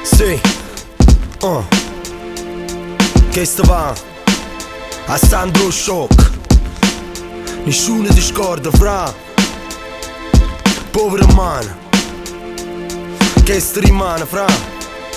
Sì, che sta va a Sandro Shock. Nessuno ti scorda, fra povera man che sta rimane, fra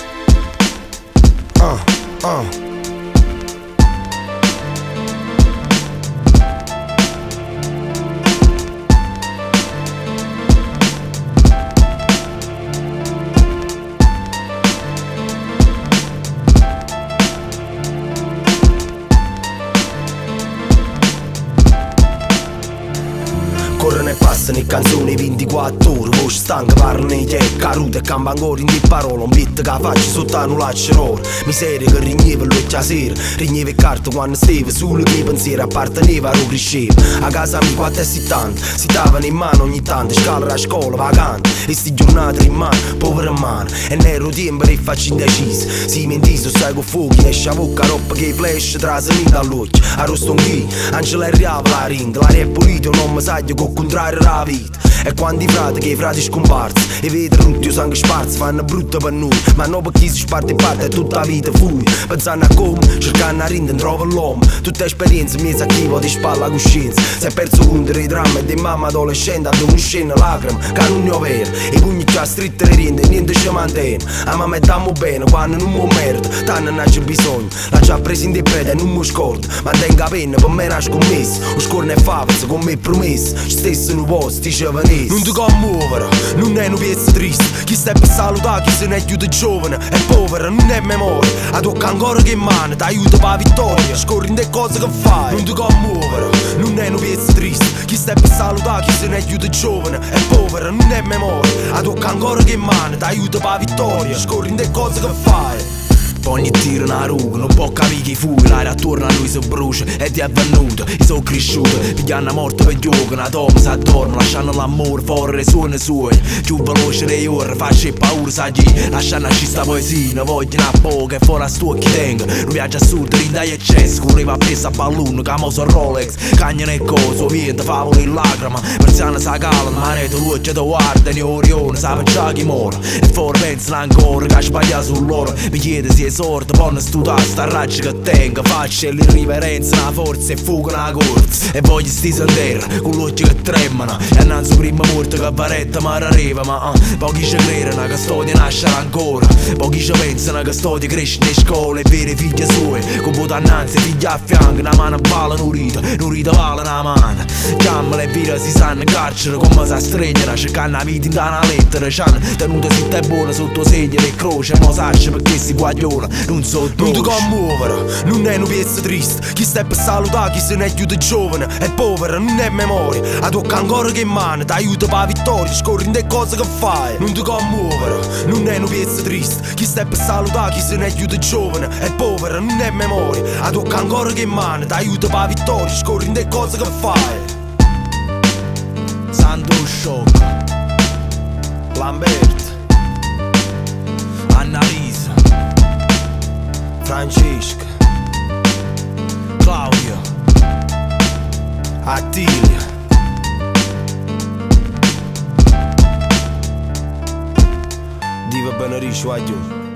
corrono e passano e canzoni 24 ore, voce stanca, parlano i te, caruta e campa ancora in di parole, un beat che faccio sotto a nulla c'erora, miseria che rigneva l'occhio a sera, rigneva e carta quando stava, solo che i pensieri apparteneva a lo cresceva, a casa mi 4,70, si davano in mano ogni tanto, scala a scuola vagante, e sti giornate in mano, povera mano, e nero tempo e faccio indeciso, si mentiso, sai con fuochi, esce a bocca roba che flash trasami dall'occhio, a rostonchi, Angela e riava la rinda, l'aria è pulita, non mi sa che contrario alla vita. E quando i frati scomparsi e vedono tutti i sangue sparsi, fanno brutto per noi, ma non per chi si sparte in parte è tutta la vita fui. Pensando a come, cercando a rindere, trova l'uomo. Tutte esperienze mi sa chi va di spalla la coscienza. Si è perso contro i drammi di mamma adolescente, ad una scena lacrime, che non ne ho vero. E pugni già stritte le rinde, niente ci mantiene. A mamma e dammo bene, quando non mi merda, tanto non c'è bisogno. L'ha già presa in di preda e non mi scorda. Ma tenga penna, per me era scommesso. O scorno e favazza, con me promesso. Stesso in un posto, diceva non ti commuovere, non è una piezza triste. Chi sta per salutare, chi se ne aiuta giovane è povera, non è memoria. A tocca ancora che in mano, ti aiuta per la vittoria. Scorri in te cose che fai, non ti commuovere, non è una piezza triste. Chi sta per salutare, chi se ne aiuta giovane è povera, non è memoria. A tocca ancora che in mano, ti aiuta per la vittoria. Scorri in te cose che fai. Ogni tiro una ruga, non può capire chi fu, l'aria attorno a lui si brucia e ti è venuto, io sono cresciuto, pigliando morte per gioco, una donna si addorma, lasciando l'amore fuori le suone sue, più veloce dei ore, faccio paura, sa chi, lasciando a sta poesia, ne voglio una poca e fuori a sto chi tengo, non viaggio a sud, rinda e eccesso, correva appresso a balloon, camoso Rolex, cagna e coso, vento, favole in lacrima, persiana sa cala, maneto luce da guarda, ne orione, sa già chi muore, e fuori pensano ancora, che ha sbagliato sull'oro, mi chiede se sorte, buona studiare sta raggio che tengo, faccio l'irriverenza, una forza e fuga una corsa e voglio sti sendere, con l'occhio che tremano e annanzi prima morte che varetta mi arriva, ma pochi ci credono che storia nasce ancora, pochi ci pensano che storia cresce in scuola e vere figlie sue, con voto annanzi figli a fianco, una mano balla non ride vale una mano, chiamala e via si sanno in carcere come si stregano, cercando la vita in una lettera, c'hanno tenuto zitta e buona sotto segno e croce, mo saccia perché si guagliona. Non ti commuovere, non è una piezza triste. Chi sta per salutare, chi se ne aiuta giovane è povera, non è memoria. A tocca ancora che in mano, ti aiuta per la vittoria. Scorri in te cose che fai. Non ti commuovere, non è una piezza triste. Chi sta per salutare, chi se ne aiuta giovane è povera, non è memoria. A tocca ancora che in mano, ti aiuta per la vittoria. Scorri in te cose che fai. Sandro Shock, Lambert, Annalisa, Francesca, Claudia, Attilia, Diva Benarici, guaglio.